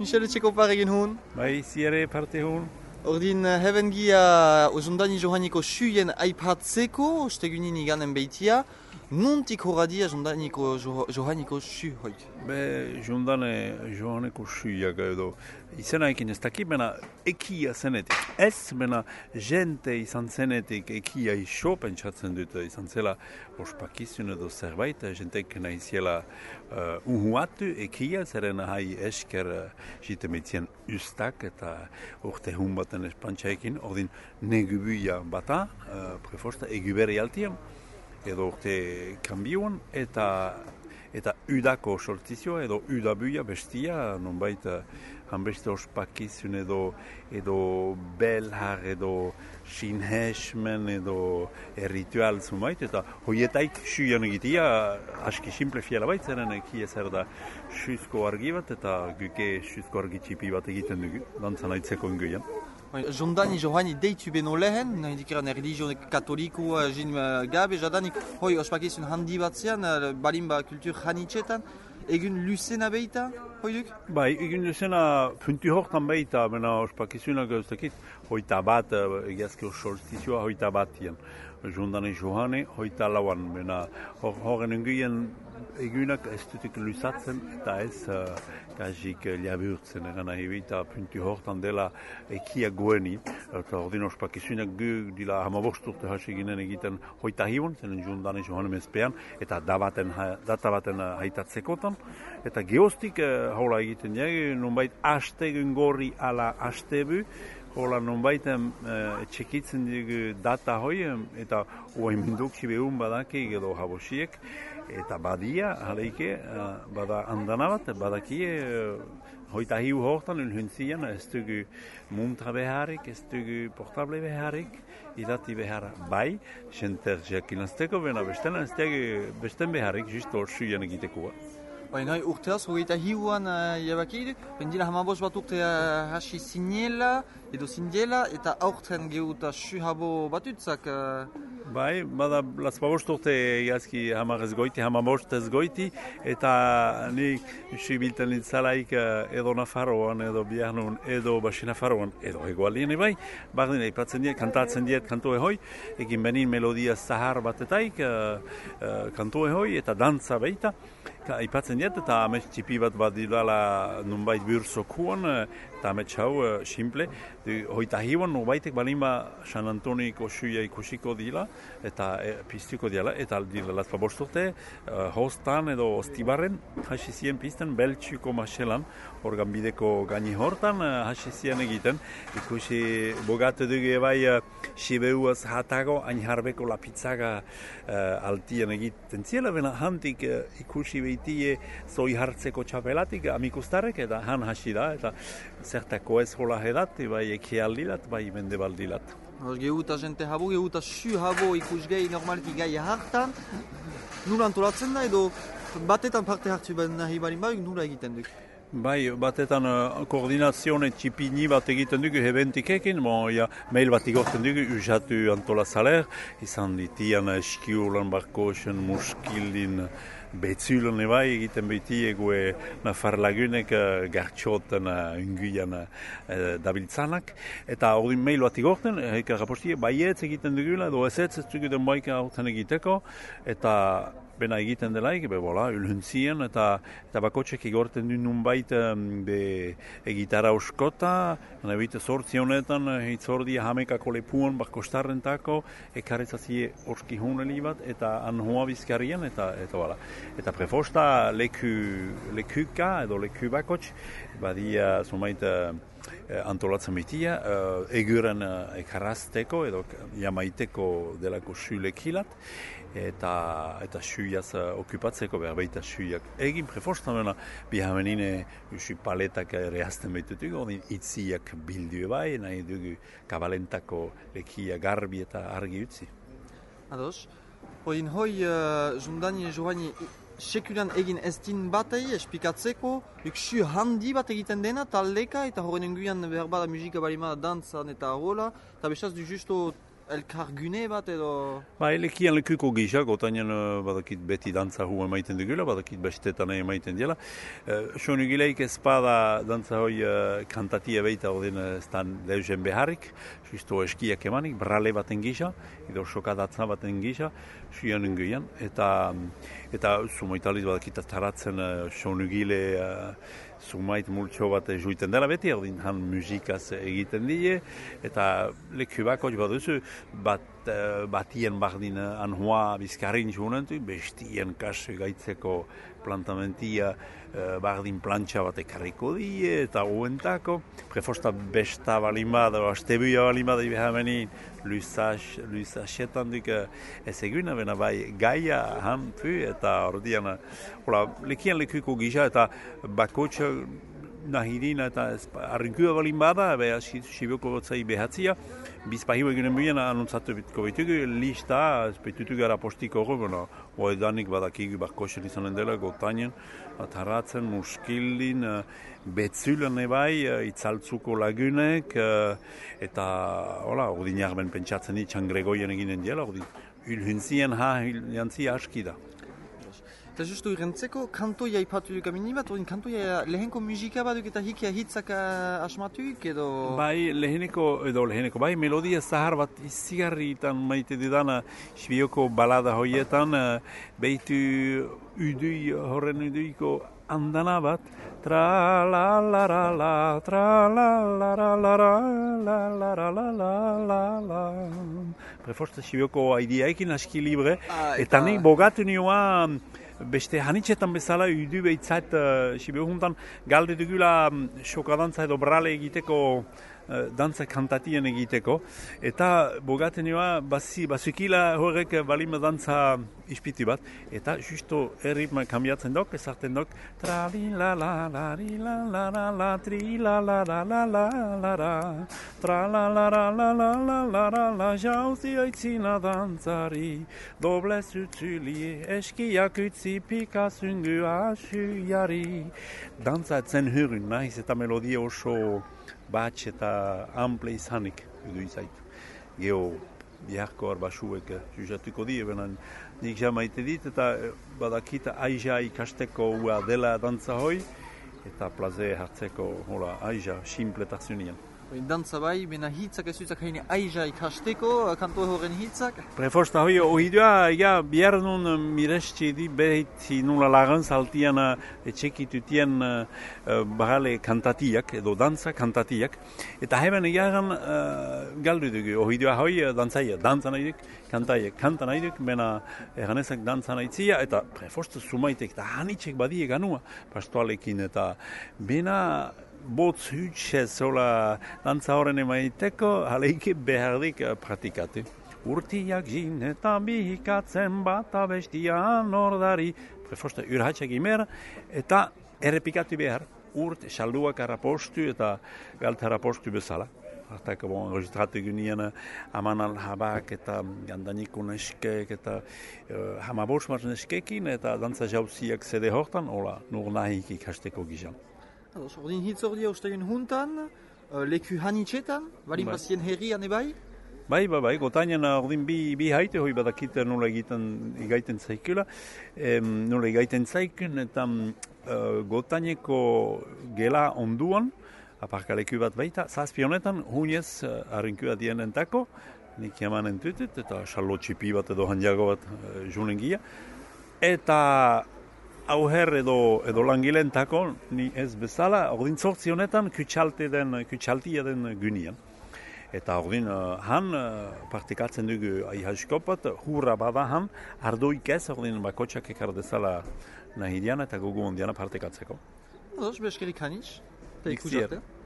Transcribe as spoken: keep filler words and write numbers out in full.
Michel Etxekopar egin hun. Bai, ziare parte hun. Ordin, heven gia ozondani johaniko suyen aipatzeko, ostegunin iganen beitia, nontik horadia jondaniko johaniko su hoik? Be, jondane johaniko suiak edo, izena ekin ez dakit, bena ekia zenetik. Ez, bena jente izan zenetik ekia iso, pentsatzen dut izan zela ospakizun edo zerbait, jentek nahiziela uh, uhuatu ekia, zeren hai esker uh, jitemetzien ustak eta urte hun baten espantxaekin, ordin negubuia bata, uh, prefosta eguberi altien, edo urte kambioan, eta eta udako sortizio, edo udabuia bestia, nonbait hanbeste ospakizun edo edo belhar, edo sinhesmen, edo ritual zumait, eta hoietaik suian egitia, aski simple fiela bait, zeren ekia zer da suzko argi bat, eta guke suzko argi txipi bat egiten dugu, dantzan aitzeko ingoian. Jondani Johani deitu beno lehen, nahi dikiran erlijio katoliku jin gabe, jadanik hoi ospakizun handi batzean, balimba kultur janitxetan, egun luzena beita, hoi duk? Bai, egun luzena puntu hortan beita, mena ospakizunak gauztakit, hoita bat, egiazki solstizioa hoita batien. Jondani Johani hoita lauan, mena horren enguien egunak ez dutik luzatzen eta ez uh, kajik liaburtzen, egan nahi bita puntu hortan dela ekia goeni, eta ordin ospakizunak gu dila hamabosturte haseginen egiten hoita hiun, zenen Jondani Johani mezpean, eta data baten haitatzekotan, eta geostik uh, hola egiten jage, nonbait aste gungorri ala astebu, hola nonbaiten uh, txekitzen dugu data hoi, eta oain minduksi behun badaki edo habosiek, eta badia, haleike, uh, bada andana bat, badakie, uh, hoita hiu hortan ulhuntzian, ez dugu muntra beharik, ez dugu portable beharik, idati behar bai, xenter jakinazteko, bena besten, ez dugu besten beharik, justo suian egitekoa. Baina nahi urteaz, hogeita hiuan uh, jabakid, pendila hamabos bat urte uh, hasi zinela, edo zindiela, eta aurten geuta su habo batutzak. Uh... Bai, bada lazpabost urte egazki hamar ez goiti, hamabost ez goiti, eta nik usi bilten litzalaik uh, edo Nafarroan, edo Biarnun, edo Basi Nafarroan, edo egoaldien bai, bardin eipatzen diet, kantatzen diet kantu ehoi, egin benin melodia zahar batetaik, uh, uh, kantu ehoi, eta dantza beita, aipatzen diet, eta amets txipi bat bat didala nunbait burzokuan, eta amets hau uh, simple, hoita hiuan nubaitek balinba San Antoniko suia ikusiko dila, eta e, piztuko dila, eta dila lazpabosturte, uh, hostan edo ostibarren, hasi zien pizten beltsuko maselan, organ bideko gaini hortan, uh, hasi zien egiten, ikusi bogatu dugu ebai uh, sibeuaz hatago, ainharbeko lapitzaga uh, altien egiten ziela, bena hantik uh, ikusi behitie zoi hartzeko txapelatik, amikustarek, eta han hasi da, eta zertako ez hola edat, bai eki aldilat, bai mende baldilat. Geuta jente habo, geuta su habo ikus gehi normalki gai hartan, nula antolatzen da edo batetan parte hartu nahi barin barik nula egiten duk? Bai, batetan uh, koordinazione txipini bat egiten dugu hebentikekin, bon, ja, mail bat igorten dugu, usatu antola saler, izan ditian eskiulan, barkosen, muskildin, betzulen ebai egiten behiti egue nafar lagunek uh, gartxoten uh, unguian uh, dabiltzanak. Eta hori mail bat igorten, eka rapostie, baietz egiten dugula, edo ez ez ez duguten baika horten egiteko, eta bena egiten delaik, be bola, ulhuntzien, eta, eta bakotxek igorten du nunbait be egitara oskota, nebite sortzi honetan, hitzordia hamekako lepuan bakostarrentako, ekarretzazie orski huneli bat, eta anhoa bizkarrian, eta, eta bala. Eta prefosta leku, lekuka, edo leku bakotx, badia zumait antolatzen bitia, uh, eguren uh, ekarrazteko, edo jamaiteko delako sulekilat, eta eta suiaz uh, okupatzeko behar baita suiak. Egin prefostamena bihamenine usi paletak rehazten behitutugu, odin itziak bildu bai, nahi dugu kabalentako lekia garbi eta argi utzi. Ados, odin hoi uh, Jondani Johani sekulan egin ez din batei espikatzeko, duk su handi bat egiten dena, taldeka, eta horren enguian behar bada musika balima dantzan eta hola, eta bestaz du justo elkar gune bat edo... Ba, elekian lekuko gisa, gotainen uh, badakit beti dantza hu emaiten dugula, badakit bestetan emaiten dela. Uh, Sonugileik ez bada dantza hoi uh, kantatia beita odin uh, stan leuzen beharrik, justo eskiak emanik, brale baten gisa, edo sokadatza baten gisa, suian ingoian, eta eta sumaitaliz badakit taratzen uh, sonugile uh, sumait multxo bat juiten dela beti, ordin han musikaz egiten die, eta leku bako baduzu, bat, uh, batien bardin anhoa bizkarrin junentu, bestien kas gaitzeko plantamentia uh, bardin plantxa bat ekarriko die, eta huentako, prefosta besta balin bada, astebuia balin bada ibehameni, luisaxetan duk uh, ez eguna, bena bai gaia han pu, eta ordian, hola, lekian lekuko gisa, eta bakotxa nahirina eta arrinkua balin bada, beha sibioko gotzai behatzia, bizpahiu egunen buien anuntzatu bitko bitugu, lista, espetutu gara postiko hori, bueno, oedanik badakigu barkoxen izanen dela, gotainen, ataratzen, muskildin, betzulen ebai, itzaltzuko lagunek, eta, hola, ordin jarben pentsatzen ditxan gregoien eginen diela, ordin, hilhuntzien ha, hilhantzi aski da. Eta justu irentzeko, kantoia ipatu duk amini bat, orin kantoia lehenko musika baduk eta hikia hitzak asmatuk edo... Bai, leheneko, edo leheneko, bai, melodia zahar bat izigarritan maite dudana Sibioko balada hoietan, behitu udui, horren uduiko andana bat, tra la la la la, tra la la la la la, la la la la la la. Prefosta Sibioko aidiaikin aski libre, eta nik bogatu nioa beste hanitxetan bezala udu behitzat uh, Sibio juntan galde dugula um, sokadantza edo brale egiteko uh, dantza kantatien egiteko eta bogaten joa basi, basukila horrek balima dantza ispiti bat eta justo erritma kambiatzen dok, ezarten dok tra li la la la li la la la la tri la la la la la la la tra la la la la la la la la la jauzi aitzina dantzari doble zutzuli eskiak utzi pika zungu asuiari dantzatzen hurun nahiz eta melodia oso batx eta ample izanik edu izaitu. Geo biharko arbasuek juzatuko die, benan nik jamaite dit eta badakita aija ikasteko ua dela dantza hoi eta plaze hartzeko hola aija simpletazionien. Dantza bai, bena hitzak ez dutzak haine aija ikasteko, kanto horren hitzak? Prefosta hoi, ohidua, ja, bihar nun miresti di behiti nula lagan saltian etxekitutien uh, barale kantatiak, edo dantza kantatiak. Eta heben egaran uh, galdu dugu, ohidua hoi dantzaia, dantza nahi duk, kantaia, kanta nahi duk, bena eganezak dantza nahi zia, eta prefosta sumaitek, eta hanitxek badie ganua, pastoalekin, eta bena botz hutxe zola dantza horren emaiteko, aleike behardik pratikatu. Urtiak jin eta bihikatzen bat abestian ordari, prefosta urhatxak imer, eta errepikatu behar, urt salduak arapostu eta galt arapostu bezala. Hartako bon, registratu gynien amanal habak eta gandanikun eskek eta uh, hamabos marzen eskekin eta dantza jauziak zede hortan, hola, nur nahik ikasteko gizan. Ordin hitz ordia ustagen juntan, uh, leku hanitxetan, balin bazien herrian ebai? Bai, bai, bai, gotainen ordin bi, bi haite, hoi badakit nola egiten igaiten zaikula, em, nola igaiten zaikun, eta uh, gotaineko gela onduan, aparkaleku bat baita, zazpi honetan, hunez uh, arrinkua dienentako, nik jamanen tutut, eta xalo txipi bat edo handiago bat uh, junengia, eta auher edo, edo langilentako, ni ez bezala, ordin zortzi honetan kutsalte den, kutsaltia den gynian. Eta ordin uh, han uh, partikatzen dugu aihaskopat, hurra bada han, ardoik ez, ordin bakotxak ekar dezala nahi diana eta gogu ondiana partikatzeko. Ados, beskerik hanitz, eta ikusarte.